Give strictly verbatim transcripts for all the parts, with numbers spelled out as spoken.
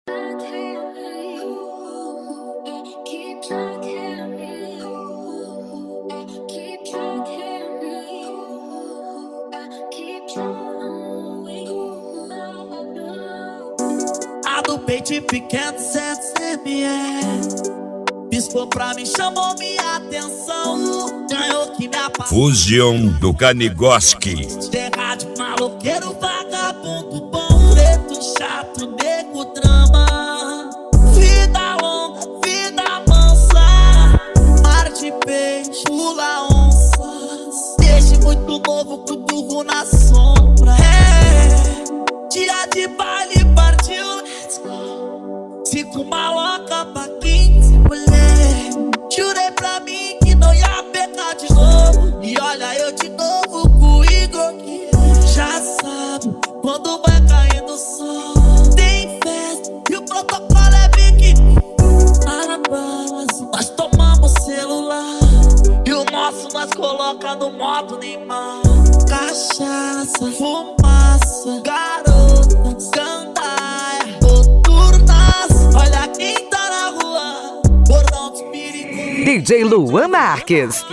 A do peito pequeno, duzentos mililitros. Piscou pra mim, chamou minha atenção. Ganhou que me apaixonou. Fusion do Kanigoski. Terra de maloqueiro, vagabundo bom. Preto, chato, nego, drama. Vida longa, vida mansa. Mar de peixe, pula onças. Desde muito novo, cutuco na sombra. É, dia de baile, partiu. Cinco maloca pra quinze mulher. Jurei pra mim que não ia pecar de novo. E olha eu de novo com o Igor, que já sabe quando vai caindo o sol. Tem festa e o protocolo é big. Lá na base nós tomamos celular. E o nosso nós coloca no modo Neymar. Cachaça, fumaça, garotas, gandaia, noturnas. Olha quem tá na rua, bordão dos perigos. D J Luan Marques.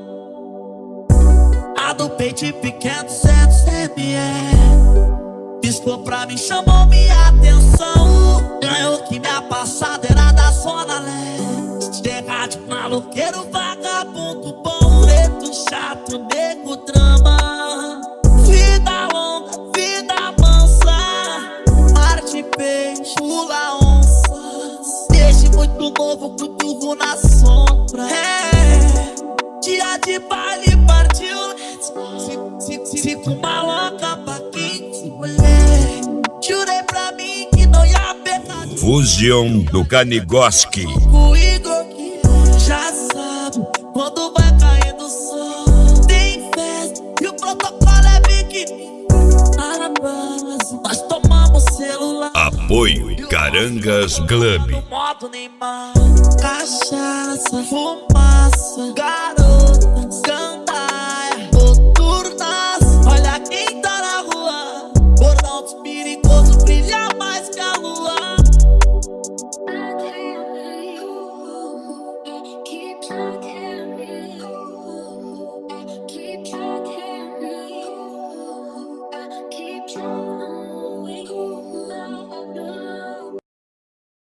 A do peito pequeno, duzentos mililitros. Piscou pra mim, chamou minha atenção. Ganhou que minha passada era da zona leste. Terra de maloqueiro, vagabundo bom. Preto, chato, nego, drama. Vida longa, vida mansa. Mar de peixe, pula onças. Desde muito novo, cutuco na sombra. É, dia de baile, partiu. Cinco maloca pra quinze mulher. Jurei pra mim que não ia pecar de Fusion do Kanigoski. o Igor, que já sabe quando vai caindo o sol. Tem festa e o protocolo é big. Lá na base nós tomamos celular. Apoio Carangas Club. No modo Neymar. Cachaça, fumaça, garotas, gandaia, noturnas. Olha quem tá na rua, bordão dos perigosos, brilha mais que a lua. Keep talking.